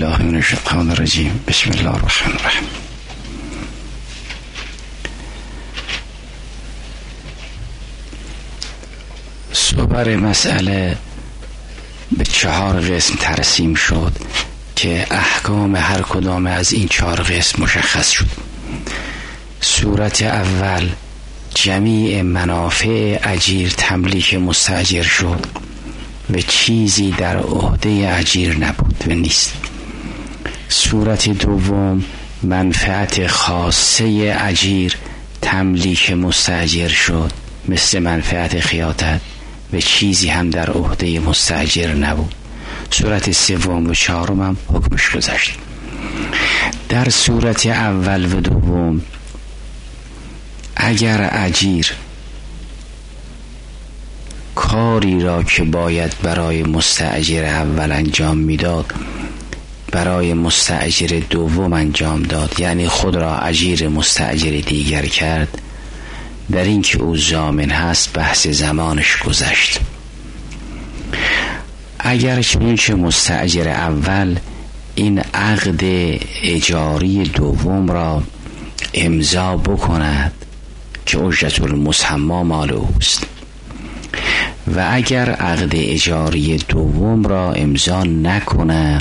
بالله من الشیطان الرجیم. بسم الله الرحمن الرحیم. صبر مسئله به 4 قسم ترسیم شد که احکام هر کدام از این 4 قسم مشخص شد. صورت اول جمیع منافع اجیر تملیک مستاجر شد و چیزی در عهده اجیر نبود و نیست. صورت دوم منفعت خاصه اجیر تملیک مستاجر شد مثل منفعت خیاطت و چیزی هم در عهده مستاجر نبود. صورت سوم و چهارم هم حکمش گذشت. در صورت اول و دوم اگر اجیر کاری را که باید برای مستاجر اول انجام میداد برای مستاجر دوم انجام داد، یعنی خود را اجیر مستاجر دیگر کرد، در این که او ضامن هست بحث زمانش گذشت. اگر چنانچه مستاجر اول این عقد اجاری دوم را امضا بکند که اجرت المسمی مال اوست و اگر عقد اجاری دوم را امضا نکند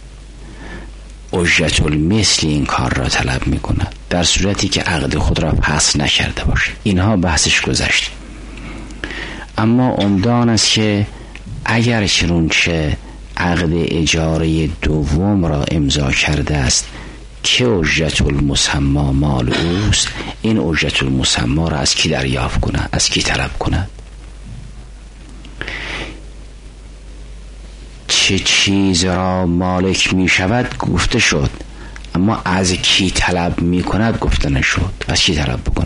اجرت المثل این کار را طلب می کند، در صورتی که عقد خود را فسخ نکرده باشد. اینها بحثش گذشت. اما عمدان است که اگر چنانچه عقد اجاره دوم را امضا کرده است که اجرت المسمی مال اوست، این اجرت المسمی را از کی دریافت کند، از کی طلب کند؟ چه چیز را مالک می شود گفته شد، اما از کی طلب می کند گفته نشد. از کی طلب بکند؟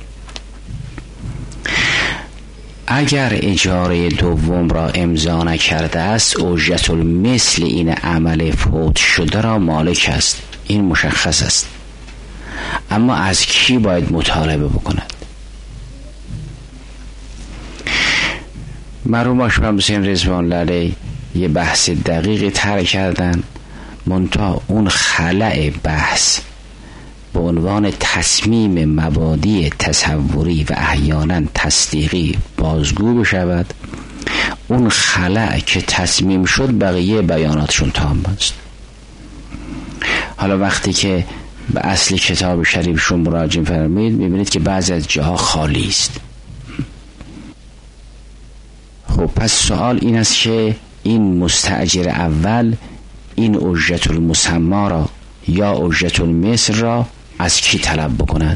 اگر اجاره دوم را امضا نکرده است اجرت المثل این عمل فوت شده را مالک است، این مشخص است، اما از کی باید مطالبه بکند؟ مرحوم آشپز حسین رضوان الله یه بحث دقیق طرح کردن، منتها اون خلأ بحث به عنوان تصمیم مبادی تصوری و احیانا تصدیقی بازگو بشود، اون خلأ که تصمیم شد بقیه بیاناتشون تام است. حالا وقتی که به اصل کتاب شریفشون مراجعه فرمایید میبینید که بعضی از جاها خالی است. خب پس سوال این است که این مستاجر اول این اجرت المسمی را یا اجرت المثل را از کی طلب بکند؟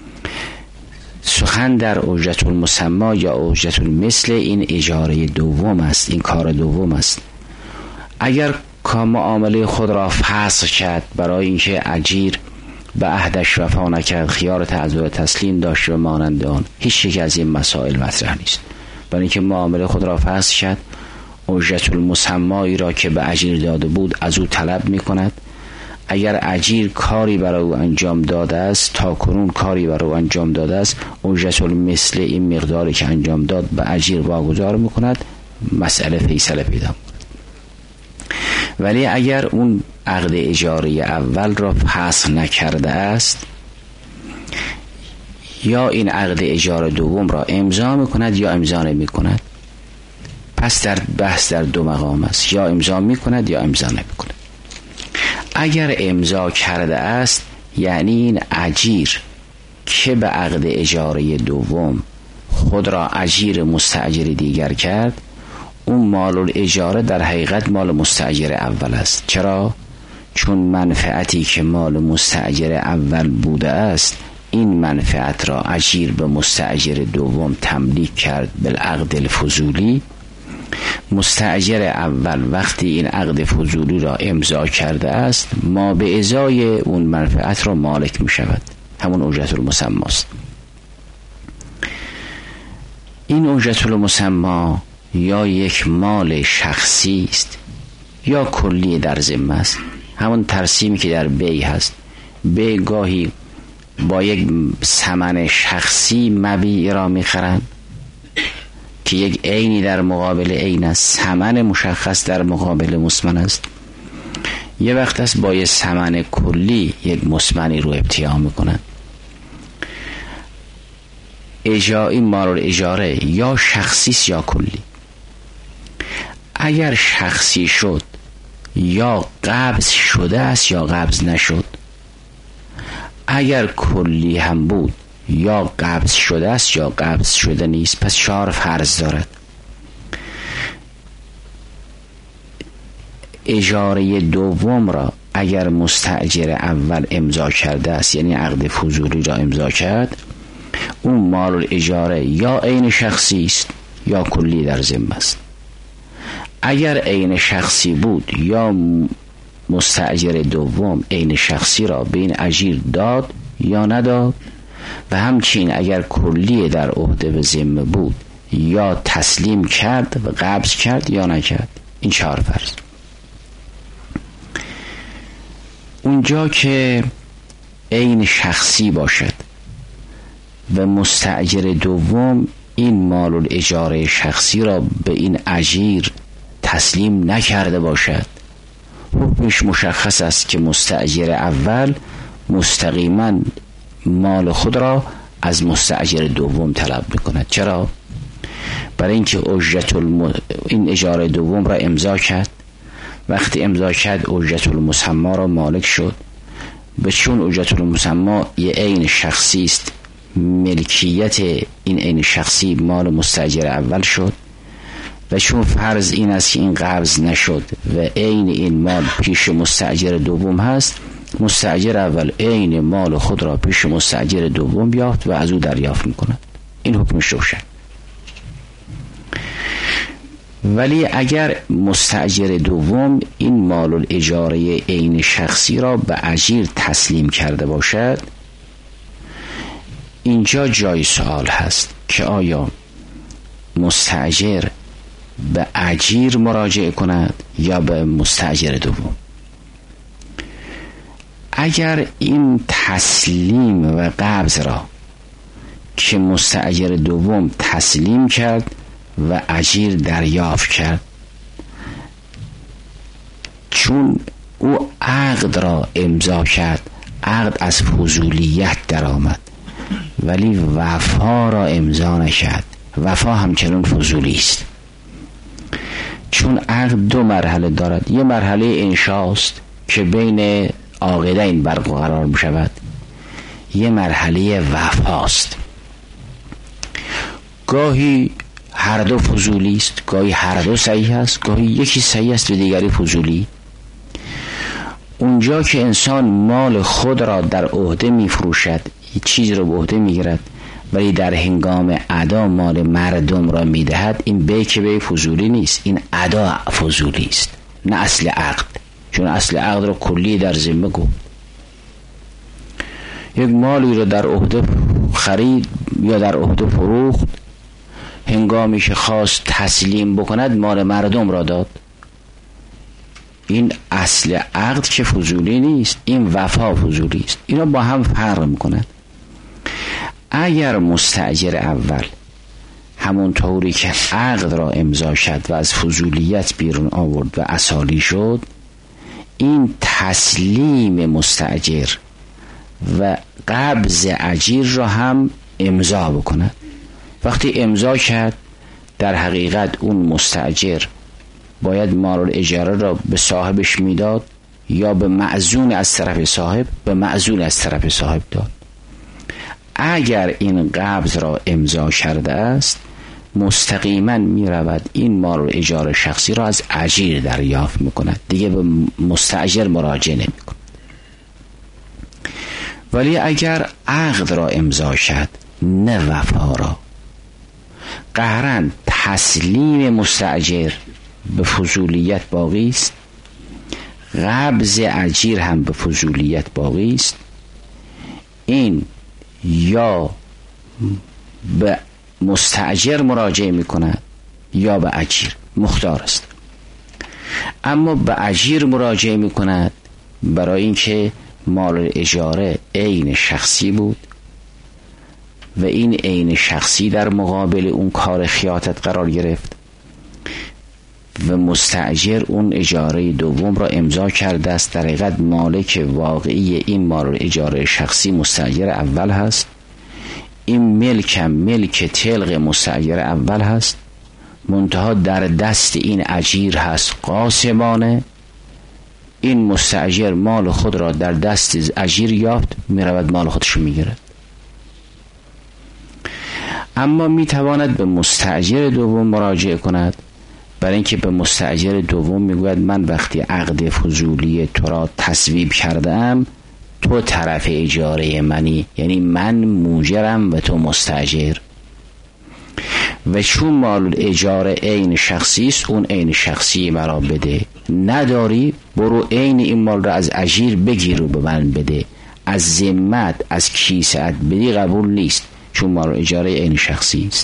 سخن در اجرت المسمی یا اجرت المثل این اجاره دوم است، این کار دوم است. اگر معامله خود را فسخ کرد برای اینکه اجیر به عهدش وفا نکرد، خیار تعذر تسلیم داشت و مانند آن، هیچ یک از این مسائل مطرح نیست. برای اینکه معامله خود را فسخ کرد اجرت المسمی را که به اجیر داده بود از او طلب می کند. اگر اجیر کاری برای او انجام داده است، تا کنون کاری برای او انجام داده است، اجرت المثل این مقداری که انجام داد به اجیر واگذار می کند، مسئله فیصله پیدا می کند. ولی اگر اون عقد اجاره اول را فسخ نکرده است یا این عقد اجاره دوم را امضا می کند یا امضا نمی کند، پس در بحث در 2 مقام است، یا امضا می کند یا امضا نمی کند. اگر امضا کرده است یعنی این اجیر که به عقد اجاره دوم خود را اجیر مستاجر دیگر کرد، اون مال الاجاره در حقیقت مال مستاجر اول است. چرا؟ چون منفعتی که مال مستاجر اول بوده است این منفعت را اجیر به مستاجر دوم تملیک کرد بالعقد الفضولی. مستاجر اول وقتی این عقد فضولی را امضا کرده است ما به ازای اون منفعت را مالک می شود، همون اجرت المسمی است. این اجرت المسمی یا یک مال شخصی است یا کلی در ذمه است. همون ترسیمی که در بیع هست، بیع گاهی با یک ثمن شخصی مبیع را میخرند که یک عینی در مقابل عین است، ثمن مشخص در مقابل مثمن است، یه وقت است با یه ثمن کلی یک مسمنی رو ابتیا میکنن. این مال اجاره یا شخصی است یا کلی. اگر شخصی شد یا قبض شده است یا قبض نشد. اگر کلی هم بود یا قبض شده است یا قبض شده نیست. پس 4 فرض دارد. اجاره دوم را اگر مستأجر اول امضا کرده است، یعنی عقد فضولی را امضا کرد، اون مال اجاره یا عین شخصی است یا کلی در ذمه است. اگر عین شخصی بود یا مستأجر دوم عین شخصی را به این اجیر داد یا نداد، و همچنین اگر کلی در عهده به ذمه بود یا تسلیم کرد و قبض کرد یا نکرد. این 4 فرض. اونجا که عین شخصی باشد و مستأجر دوم این مال الاجاره شخصی را به این اجیر تسلیم نکرده باشد، حکمش مشخص است که مستأجر اول مستقیما مال خود را از مستأجر دوم طلب میکند. چرا؟ برای اینکه این اجاره دوم را امضا کرد. وقتی امضا کرد اجرت المسما را مالک شد، به چون اجرت المسما یه عین شخصی است، ملکیت این عین شخصی مال مستأجر اول شد، و چون فرض این است که این قبض نشد و عین این مال پیش مستأجر دوم هست، مستأجر اول عین مال خود را پیش مستأجر دوم یافت و از او دریافت میکند. این حکمش روشن. ولی اگر مستأجر دوم این مال الاجاره عین شخصی را به اجیر تسلیم کرده باشد، اینجا جای سوال هست که آیا مستأجر به اجیر مراجعه کند یا به مستأجر دوم. اگر این تسلیم و قبض را که مستأجر دوم تسلیم کرد و اجیر دریافت کرد، چون او عقد را امضا کرد، عقد از فضولیت در آمد ولی وفا را امضا نکرد، وفا همچنان فضولی است. چون عقد 2 مرحله دارد، یه مرحله انشاست که بین عاقدین برقرار می شود، یه مرحله وفاست. گاهی هر دو فضولی است، گاهی هر دو صحیح است، گاهی یکی صحیح است و دیگری فضولی. اونجا که انسان مال خود را در عهده می فروشد، یک چیز را به عهده می گیرد ولی در هنگام ادا مال مردم را می دهد، این بی که بی فضولی نیست، این ادا فضولی است، نه اصل عقد. چون اصل عقد را کلی در ذمه گفت. یک مالی را در عهده خرید یا در عهده فروخت، هنگامی که خواست تسلیم بکند مال مردم را داد. این اصل عقد که فضولی نیست، این وفا فضولی است. اینا با هم فرق میکنند. اگر مستأجر اول همون طوری که عقد را امضا شد و از فضولیت بیرون آورد و اصالی شد، این تسلیم مستأجر و قبض اجیر را هم امضا بکند. وقتی امضا کرد، در حقیقت اون مستأجر باید مال الاجاره را به صاحبش میداد یا به معزون از طرف صاحب، به معزون از طرف صاحب داد. اگر این قبض را امضا کرده است، مستقیما می رود این مال الاجاره شخصی را از اجیر دریافت میکند، دیگه به مستأجر مراجعه نمی کند. ولی اگر عقد را امضا کرد نه وفا را، قهرن تسلیم مستأجر به فضولیت باقی است، قبض اجیر هم به فضولیت باقی است، این یا به مستأجر مراجعه می کند یا به اجیر، مختار است. اما به اجیر مراجعه می کند برای اینکه مال اجاره عین شخصی بود و این عین شخصی در مقابل اون کار خیانت قرار گرفت و مستأجر اون اجاره دوم را امضا کرده است. در حقیقت مالک واقعی این مال اجاره شخصی مستأجر اول هست. این ملک طلق مستأجر اول هست، منتها در دست این اجیر هست قاسمانه. این مستأجر مال خود را در دست اجیر یافت، میرود مال خودش میگیرد. اما میتواند به مستأجر دوم مراجعه کند، برای اینکه به مستأجر دوم میگوید من وقتی عقد فضولی تو را تصویب کردم، تو طرف اجاره منی، یعنی من موجرم و تو مستأجر، و چون مال اجاره عین شخصی است، اون عین شخصی مرا بده. نداری برو عین این مال را از اجیر بگیر و به من بده. از ذمت از کیسه‌ات بدی قبول نیست، چون مال اجاره عین شخصی است.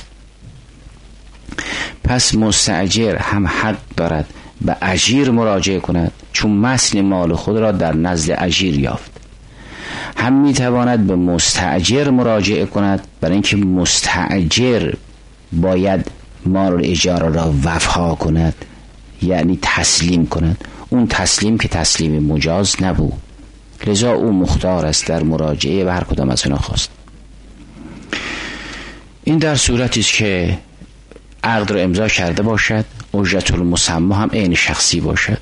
پس مستأجر هم حق دارد به اجیر مراجعه کند، چون متن مال خود را در نزد اجیر یافت. هم میتواند به مستأجر مراجعه کند، برای اینکه مستأجر باید مال اجاره را وفا کند، یعنی تسلیم کند. اون تسلیم که تسلیم مجاز نبود، لذا او مختار است در مراجعه به هر کدام از اینا خواست. این در صورتی است که عقد را امضا کرده باشد، اجرت المسمی هم عین شخصی باشد.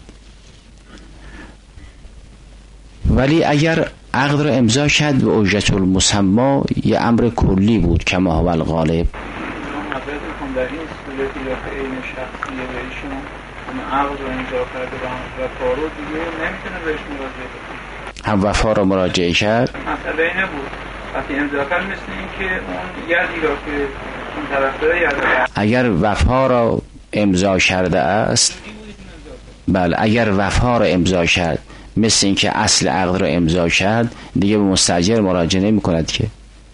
ولی اگر عقد را امضا کرد و اجرت المسمی یه امر کلی بود که ما هو الغالب، در این صورتی یا که عین شخصیه به ایشون عقد رو امضا کرده و وفا رو دیگه نمیتونه بهش مراجعه کنه. هم وفا رو مراجعه کرد. مسئله اینه بود وقتی امضا کرد، مثل این که اون یدی را که اون طرف داره یده، اگر وفا را امضا کرده است، بله، اگر وفا را امضا کرد مثل این که اصل عقد را امضا کرد، دیگه به مستأجر مراجعه نمی کند، که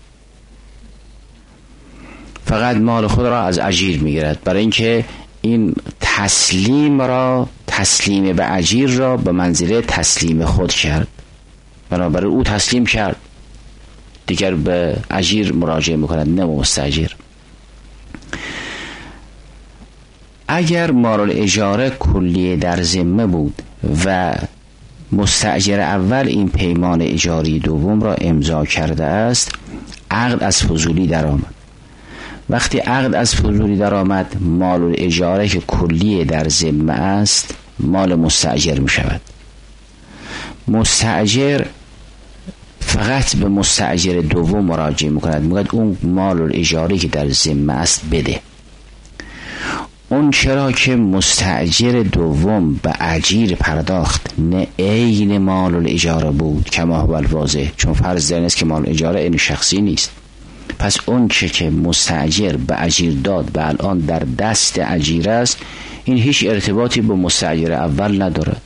فقط مال خود را از اجیر میگیرد، برای اینکه این تسلیم به اجیر را به منزله تسلیم خود کرد، بنابراین او تسلیم کرد، دیگر به اجیر مراجعه میکند نه مستأجر. اگر مال اجاره کلیه در ذمه بود و مستأجر اول این پیمان اجاری دوم را امضا کرده است، عقد از فضولی درآمد. وقتی عقد از فضولی درآمد، مال اجاره که کلیه در ذمه است مال مستأجر می شود. مستأجر فقط به مستأجر دوم مراجعه می کند، میگوید اون مال اجاره که در ذمه است بده. اون چرا که مستأجر دوم به اجیر پرداخت، نه عین مال اجاره بود کما هو الواضح، چون فرض در است که مال اجاره این شخصی نیست. پس اون چه که مستأجر به اجیر داد و الان در دست اجیر است، این هیچ ارتباطی با مستأجر اول ندارد.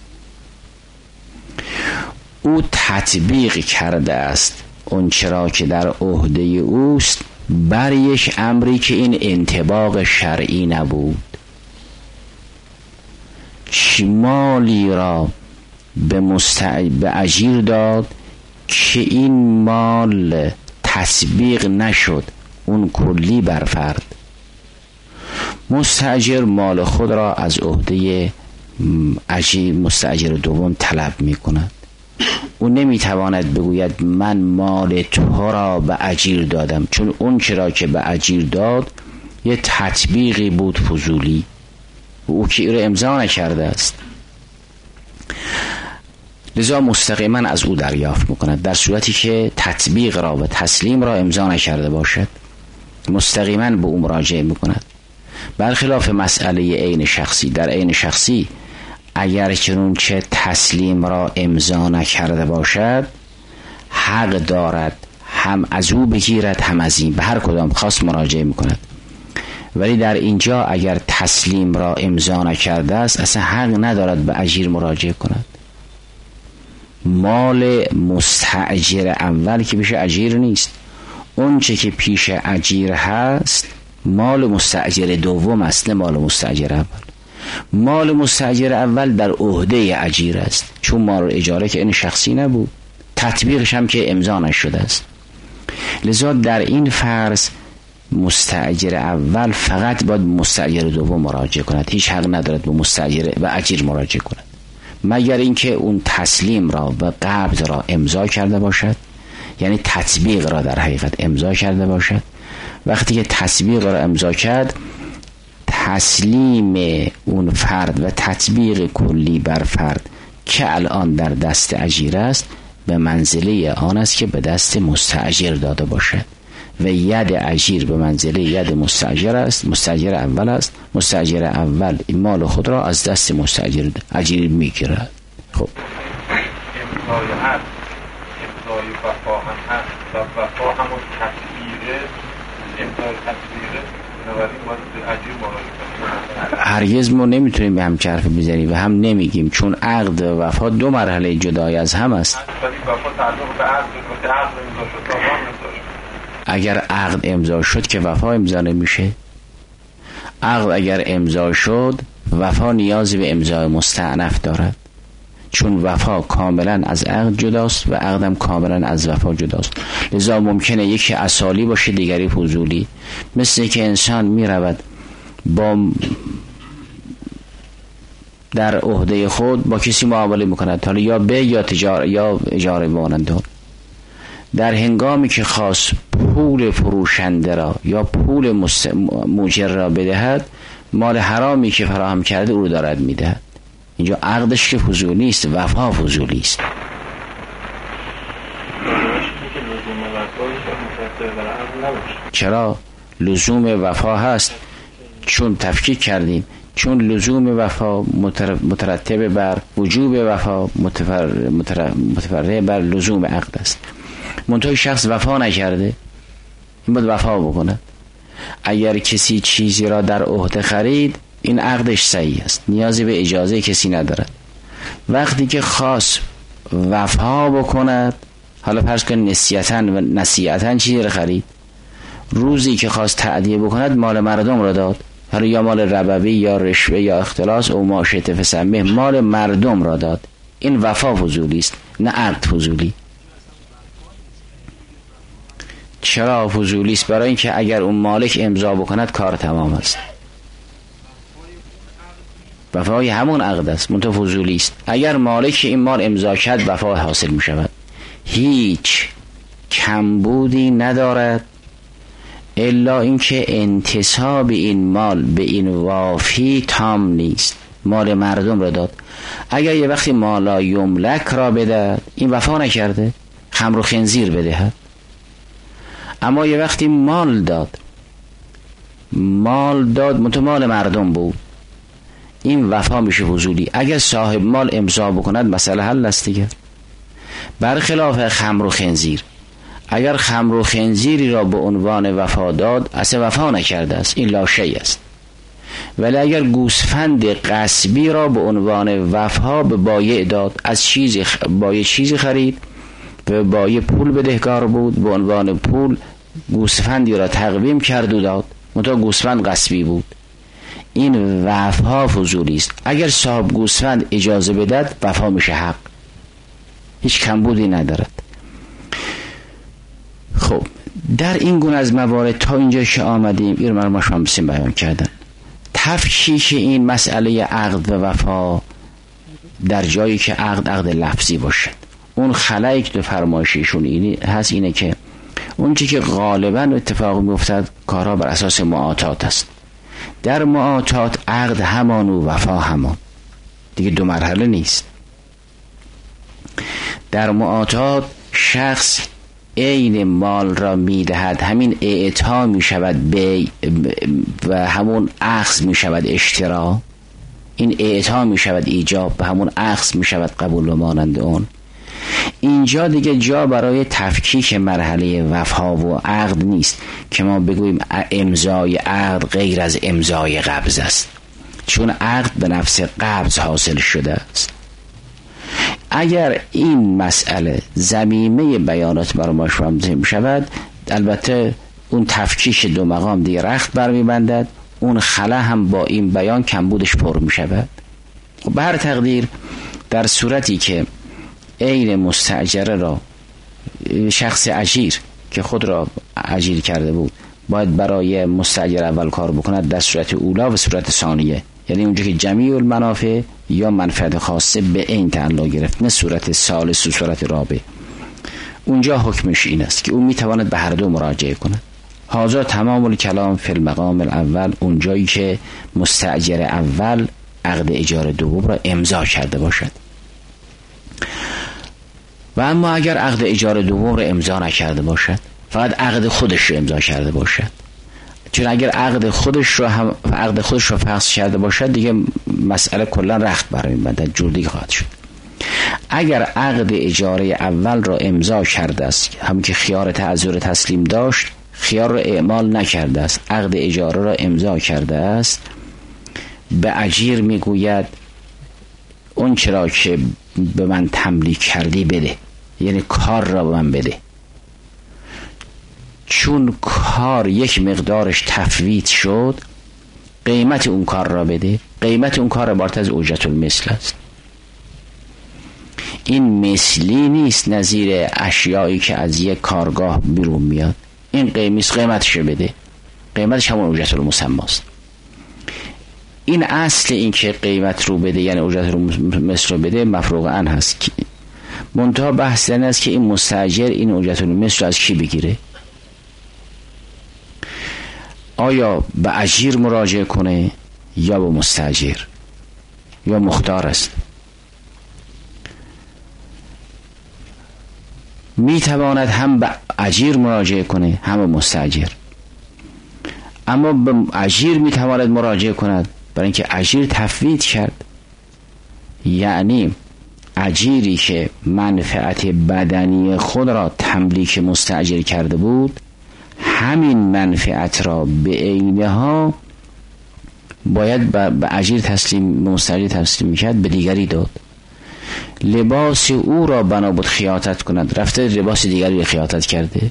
او تطبیق کرده است اون چرا که در عهده اوست بر یک امری که این انطباق شرعی نبود. مالی را به اجیر داد که این مال تطبیق نشد، اون کلی بر فرد. مستأجر مال خود را از عهده اجیر مستأجر دوم طلب می کند. او نمی تواند بگوید من مال تو را به اجیر دادم، چون اون چرا که به اجیر داد یه تطبیقی بود فضولی، او که رو امضا نکرده است، لذا مستقیما از او دریافت میکند. در صورتی که تطبیق را و تسلیم را امضا نکرده باشد، مستقیما به او مراجعه میکند. برخلاف مسئله عین شخصی، در عین شخصی اگر چنانچه تسلیم را امضا نکرده باشد، حق دارد هم از او بگیرد هم از این، به هر کدام خاص مراجعه میکند. ولی در اینجا اگر تسلیم را امضا نکرده است، اصلا حق ندارد به اجیر مراجعه کند. مال مستأجر اول که پیش اجیر نیست، اون چه که پیش اجیر هست مال مستأجر دوم است، نه مال مستأجر اول. مال مستأجر اول در عهده اجیر است، چون مال اجاره که این شخصی نبود، تطبیقش هم که امضا نشده است. لذا در این فرض مستاجر اول فقط باید مستاجر دوم مراجعه کند، هیچ حق ندارد به مستاجر و اجیر مراجعه کند مگر اینکه اون تسلیم را و قبض را امضا کرده باشد، یعنی تطبیق را در حقیقت امضا کرده باشد. وقتی که تطبیق را امضا کرد، تسلیم اون فرد و تطبیق کلی بر فرد که الان در دست اجیر است به منزله آن است که به دست مستاجر داده باشد و ید اجیر به منزله ید مستاجر است، مستاجر اول است. مستاجر اول مال خود را از دست مستاجر اجیر میگیرد. خب امضای هست، امضای وفا هم هست و وفا همون تطبیقه، امضای تطبیقه، بنابراین باید به اجیر مراجعه کنیم. هرگز ما نمیتونیم به هم حرف بزنیم و هم نمیگیم، چون عقد و وفا دو مرحله جدای از هم است. ولی وفا تعلق به عقد امضا شد تا وام امضا شد. اگر عقد امضا شد که وفا امضا نمیشه. عقد اگر امضا شد وفا نیازی به امضای مستأنف دارد، چون وفا کاملا از عقد جداست و عقدم کاملا از وفا جداست. لذا ممکنه یکی اصالی باشه دیگری فضولی، مثل که انسان میرود با در عهده خود با کسی معامله میکند، حالا یا به یا تجارت یا اجاره مانند، در هنگامی که خواست پول فروشنده را یا پول موجر را بدهد، مال حرامی که فراهم کرده او رو دارد میدهد. اینجا عقدش که فضولی است، وفا فضولی است. چرا لزوم وفا هست؟ چون تفکیک کردیم، چون لزوم وفا مترتب بر وجوب وفا، متفرع بر لزوم عقد است. منتهای شخص وفا نکرده، این باید وفا بکنه. اگر کسی چیزی را در عهده خرید، این عقدش صحیح است، نیازی به اجازه کسی ندارد. وقتی که خواست وفا بکند، حالا فرض کن نصیحتاً چیزی را خرید، روزی که خواست تعدیه بکند مال مردم را داد، حالا یا مال ربوی یا رشوه یا اختلاس او ماشیت فسمه، مال مردم را داد. این وفا فضولی است، نه عقد فضولی. چرا فضولی است؟ برای اینکه اگر اون مالک امضا بکند کار تمام است. وفای همون عقد است، منتها فضولی است. اگر مالک این مال امضا کرد وفا حاصل می شود، هیچ کمبودی ندارد الا اینکه انتساب این مال به این وافی تام نیست. مال مردم را داد، اگر یه وقتی مالا یملک را بدهد، این وفا نکرده، خمر و خنزیر بدهد. اما یه وقتی مال داد منتها مال مردم بود، این وفا میشه فضولی. اگر صاحب مال امضا بکند مسئله حل است دیگه. برخلاف خمر و خنزیر، اگر خمر و خنزیری را به عنوان وفا داد، اصلا وفا نکرده است، این لاشی است. ولی اگر گوسفند غصبی را به عنوان وفا به بایع داد، از بایع چیزی خرید و بایع پول بدهکار بود، به عنوان پول گوسفندی را تقویم کرد و داد، منتها گوسفند غصبی بود، این وفا فضولی است. اگر صاحب گوسفند اجازه بدهد وفا میشه حق، هیچ کمبودی ندارد. خب در این گونه از موارد تا اینجا که آمدیم، این رو ما شما بسیم بیان کردن. تفکیک این مسئله عقد و وفا در جایی که عقد لفظی باشد، اون خلایی که فرمایششون اینه که اون چی که غالبا اتفاق میافتد کارها بر اساس معاطات است. در معاطات عقد همان و وفا همان، دیگه دو مرحله نیست. در معاطات شخص عین مال را میدهد، همین اعطا میشود بیع و همون اخذ میشود اشترا، این اعطا میشود ایجاب و همون اخذ میشود قبول و مانند اون. اینجا دیگه جا برای تفکیک مرحله وفا و عقد نیست که ما بگوییم امضای عقد غیر از امضای قبض است، چون عقد به نفس قبض حاصل شده است. اگر این مسئله ضمیمه بیانات برای ما فهمده شود، البته اون تفکیک دو مقام دیگه رخت برمیبندد، اون خلا هم با این بیان کمبودش پر می شود. به هر تقدیر در صورتی که عین مستاجره را شخص اجیر که خود را اجیر کرده بود باید برای مستاجر اول کار بکند در صورت اولا و صورت ثانیه، یعنی اونجا که جمیع المنافع یا منفعت خاصه به این تعلق گرفت، نه صورت ثالث و صورت رابع. اونجا حکمش این است که اون میتواند به هر دو مراجعه کند. هذا تمام الکلام فی المقام الاول، اونجایی که مستاجر اول عقد اجاره دوم را امضا کرده باشد. و اما اگر عقد اجاره دوم را امضا نکرده باشد، فقط عقد خودش را امضا کرده باشد، چون اگر عقد خودش را فسخ کرده باشد دیگه مسئله کلا رخت برای من جور دیگه خواهد شد. اگر عقد اجاره اول را امضا کرده است، همون که خیار تعذر تسلیم داشت، خیار را اعمال نکرده است، عقد اجاره را امضا کرده است، به اجیر میگوید اون چرا که به من تملیک کردی بده، یعنی کار را به من بده. چون کار یک مقدارش تفویت شد، قیمت اون کار را بده. قیمت اون کار عبارت از اجرت المثل است. این مثلی نیست نظیر اشیایی که از یک کارگاه بیرون میاد. این قیمتش بده، قیمتش همون اجرت المسمى است. این اصل این که قیمت رو بده یعنی اجرت المثل رو بده مفروغ عنه هست. منتها بحث این است که این مستاجر این اجرت المثل رو از کی بگیره؟ آیا به اجیر مراجعه کنه یا به مستاجر، یا مختار است؟ می تواند هم به اجیر مراجعه کنه هم به مستاجر، اما به اجیر می تواند مراجعه کند برای اینکه اجیر تفویت کرد. یعنی اجیری که منفعت بدنی خود را تملیک مستاجر کرده بود، همین منفعت را به عینها باید به اجیر تسلیم، به مستاجر تسلیم میکرد، به دیگری داد. لباس او را بنا بود خیاطت کند، رفته لباس دیگری خیاطت کرده.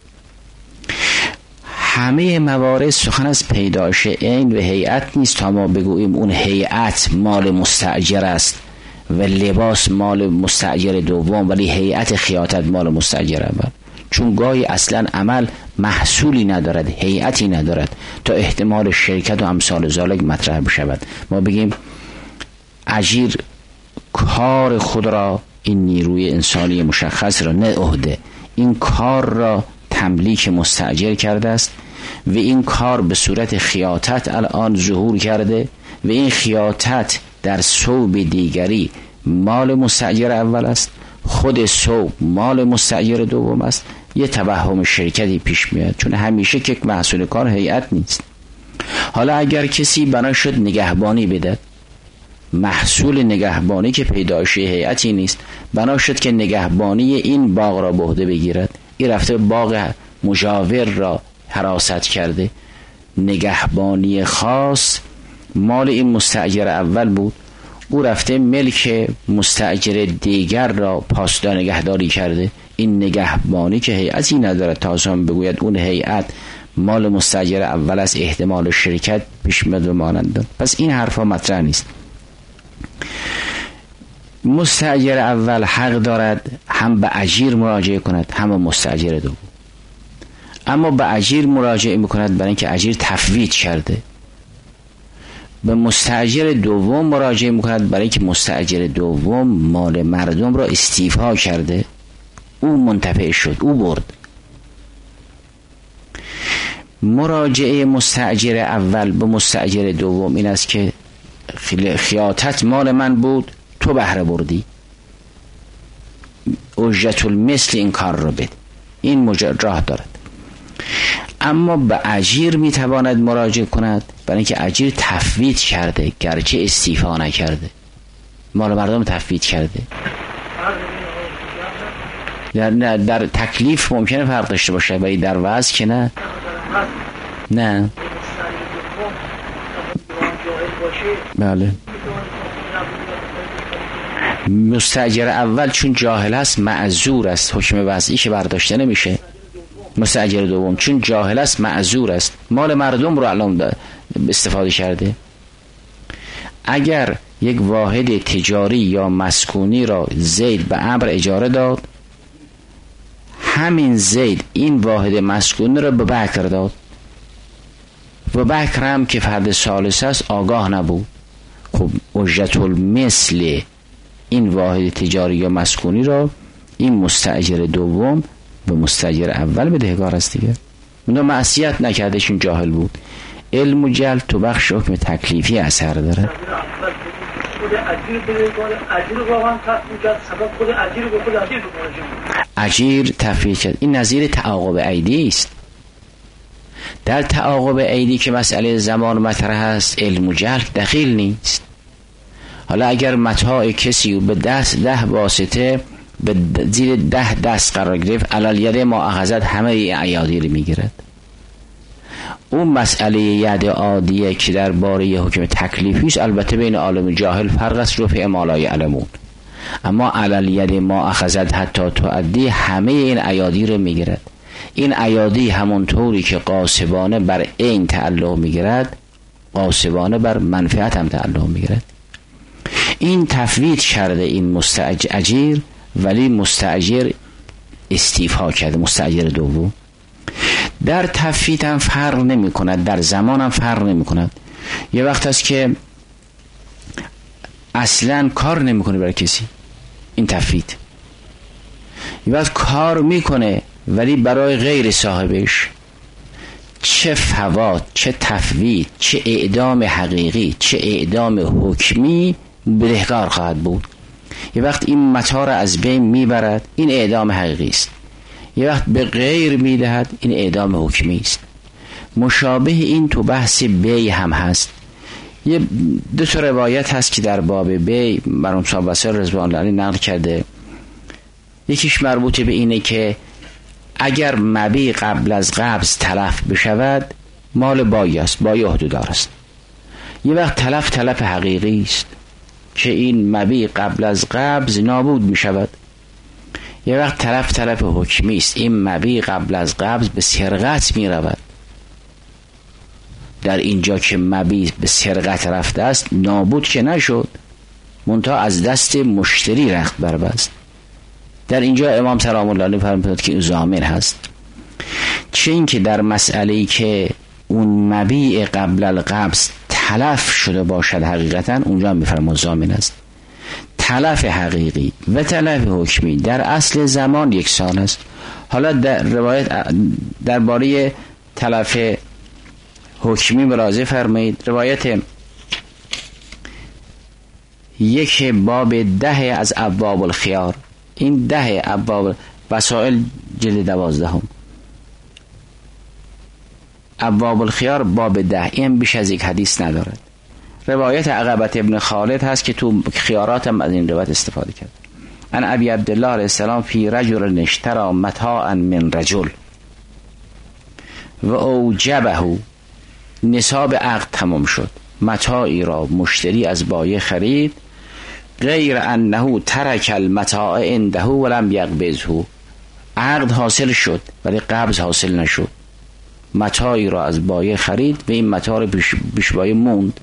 همه موارد سخن از پیدایش عین و هیئت نیست تا ما بگوییم اون هیئت مال مستاجر است و لباس مال مستاجر دوم، ولی هیئت خیاطت مال مستاجر اول. چون گاهی اصلا عمل محصولی ندارد، هیئتی ندارد تا احتمال شرکت و امثال ذالک مطرح بشود. ما بگیم اجیر کار خود را، این نیروی انسانی مشخص را، نه عهده، این کار را تملیک مستاجر کرده است و این کار به صورت خیاطت الان ظهور کرده و این خیاطت در ثوب دیگری مال مستاجر اول است، خود ثوب مال مستاجر دوم است. یه توهم شرکتی پیش میاد، چون همیشه که محصول کار هیئت نیست. حالا اگر کسی بنا شد نگهبانی بده، محصول نگهبانی که پیدایش هیئتی نیست، بنا شد که نگهبانی این باغ را به عهده بگیرد، این رفته باغ مجاور را حراست کرده، نگهبانی خاص مال این مستاجر اول بود، او رفته ملک مستاجر دیگر را پاسدار نگهداری کرده. این نگهبانی که هیئتی ندارد تا هم بگوید اون هیئت مال مستاجر اول از احتمال شرکت پیش میاد و مانند. پس این حرفا مطرح نیست. مستاجر اول حق دارد هم به اجیر مراجعه کند هم به مستاجر دوم، اما به اجیر مراجعه میکند برای اینکه اجیر تفویت کرده. به مستاجر دوم مراجعه میکند برای اینکه مستاجر دوم مال مردم را استیفا کرده، او منتفع شد، او برد. مراجعه مستاجر اول به مستاجر دوم این است که خیاطت مال من بود، تو بهره بردی، اجرت المثل این کار را بده. این راه دارد. اما به اجیر میتواند مراجعه کند برای اینکه اجیر تفویت کرده، گرچه استیفا نکرده، مال مردم تفویت کرده. در تکلیف ممکنه فرق داشته باشه ولی در وضع که نه. نه بله. مستاجر اول چون جاهل است معذور است، حکم وضعی که برداشته نمیشه. مستاجر دوم چون جاهل است معذور است، مال مردم رو الان استفاده کرده. اگر یک واحد تجاری یا مسکونی را زید به عمرو اجاره داد، همین زید این واحد مسکونی را به بکر داد، و بکرم که فرد ثالث است آگاه نبود. خب اجرت المثل این واحد تجاری یا مسکونی را این مستاجر دوم به مستاجر اول بدهکار است دیگه. اون معصیت نکرده، چون جاهل بود. علم و جهل تو بخش حکم تکلیفی اثر داره. اجیر تفویض کرد. این نظیر تعاقب عیدی است. در تعاقب عیدی که مسئله زمان مطرح است، علم و جهل دخیل نیست. حالا اگر متاع کسی به 10 واسطه به زیر 10 دست قرار گرفت، علل ید ما اخذت همه ایادی رو میگیرد. اون مسئله ید عادیه که در باره حکم تکلیفی است، البته بین عالم جاهل فرق است، رفع ما لا یعلمون. اما علل ید ما اخذت حتی تؤدی همه این ایادی رو میگیرد. این ایادی همونطوری که قاسبانه بر عین تعلق میگیرد، قاسبانه بر منفعت هم تعلق میگیرد. این تفویض کرده این مستاجر، ولی مستاجر استیفا کرده، مستاجر دوم. در تفویض هم فرق نمی کند، در زمان هم فرق نمی کند. یه وقت هست که اصلا کار نمی کنه برای کسی، این تفویض. یه وقت کار میکنه ولی برای غیر صاحبش. چه فوات، چه تفویض، چه اعدام حقیقی، چه اعدام حکمی بدهکار خواهد بود. یه وقت این متاع را از بین میبرد، این اعدام حقیقی است. یه وقت به غیر میدهد، این اعدام حکمی است. مشابه این تو بحث بی هم هست. یه 2 تا روایت هست که در باب بی مرحوم صاحب بصیر رضوان الله علیه نقل کرده. یکیش مربوط به اینه که اگر مبیع قبل از قبض تلف بشود، مال بایی است، بایی عهده‌دار است. یه وقت تلف حقیقی است که این مبیع قبل از قبض نابود می شود. یه وقت تلف حکمی است، این مبیع قبل از قبض به سرقت می رود. در اینجا که مبیع به سرقت رفته است، نابود که نشد، منتها از دست مشتری رخت بربست. در اینجا امام سلام الله علیه فرمود که ضامن هست. چه این که در مسئله‌ای که اون مبیع قبل القبض تلف شده باشد حقیقتا، اونجا میفرماد ضامن است. تلف حقیقی و تلف حکمی در اصل زمان یکسان است. حالا در روایت درباره تلف حکمی ملاحظه فرمایید. روایت 1 باب 10 از ابواب الخیار، این 10 ابواب وسائل جلد 12 ابواب الخیار باب 10، این بیش از یک حدیث ندارد. روایت عقبت ابن خالد هست که تو خیارات هم از این روایت استفاده کرد. ان ابی عبدالله علیه السلام فی رجل اشتری متاعا من رجل و اوجبه، نصاب عقد تمام شد، متاعی را مشتری از بایع خرید، غیر انه ترک المتاع عنده ولم یقبضه، عقد حاصل شد ولی قبض حاصل نشد. متاعی را از بایع خرید و این متاع را پیش بایع موند.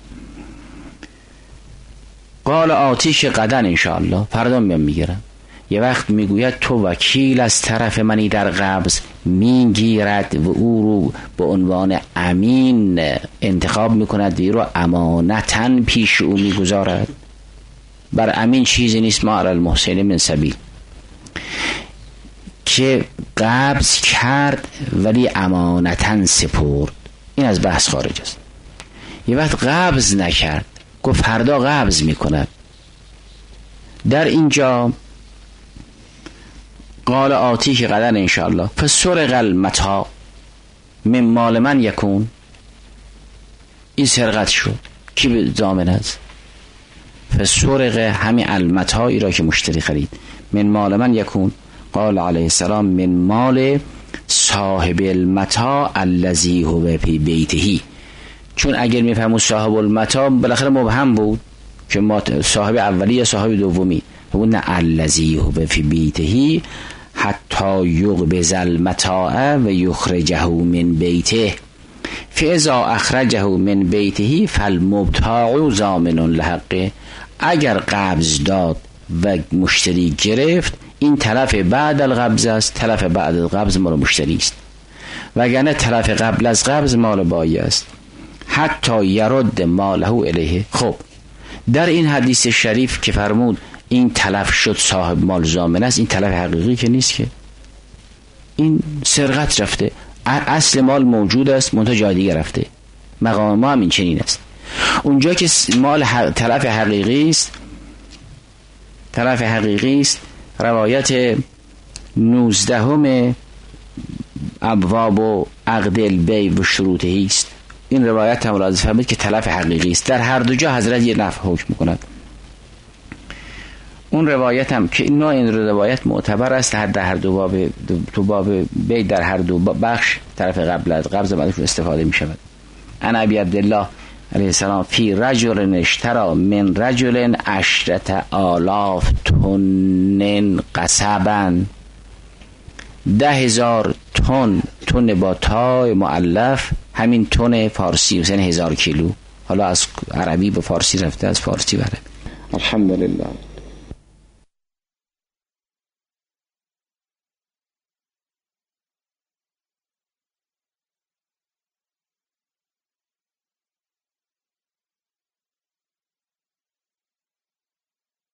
قال آتیش غدن انشاءالله، فردا میگیرم. یه وقت میگوید تو وکیل از طرف منی در قبض، میگیرد و او رو به عنوان امین انتخاب میکند و رو امانتاً پیش او میگذارد. بر امین چیزی نیست ما علی المحسن من سبیل، که قبض کرد ولی امانتاً سپرد. این از بحث خارج است. یه وقت قبض نکرد، گفت فردا قبض میکند. در اینجا قال آتی که قدر انشاءالله فسرق المتاع من مال من یکون، این سرقت شد، کی به ضامن است؟ فسرق همین المتاعی را که مشتری خرید، من مال من یکون. قال علیه السلام من مال صاحب المتاع الذی هو فی بیته، چون اگر میفهمون صاحب المتاع بالاخره مبهم بود که ما صاحب اولی یا صاحب دومی، و نه الذی هو فی بیته حتی یقبض المتاع و یخرجه من بیته، فاذا اخرجه من بیته فالمبتاع ضامن لحقه. اگر قبض داد و مشتری گرفت، این تلف بعد القبض است، تلف بعد القبض مال مشتری است. وگرنه تلف قبل از قبض مال بایی است، حتی یرد ماله الیه. خب در این حدیث شریف که فرمود این تلف شد صاحب مال ضامن است، این تلف حقیقی که نیست، که این سرقت رفته، اصل مال موجود است منتها جای دیگه رفته. مقام ما هم این چنین است. اونجا که مال تلف حقیقی است، تلف حقیقی است، روایت 19 ابواب و عقد البیع و شروطه است. این روایت هم لازم فهمید که تلف حقیقی است. در هر دو جا حضرت یه نفع حکم می‌کند. اون روایت هم که این روایت معتبر است، در هر دو باب، تو باب بیع در هر دو بخش طرف قبل از قبض بعدش استفاده می شود. انا ابی عبدالله علیه السلام فی رجل اشترى من رجل 10,000 تن قصبا، 10,000 تن با تای مؤلف، همین تن فارسی یعنی 1000 کیلو. حالا از عربی به فارسی رفته، از فارسی به عربی. الحمدلله.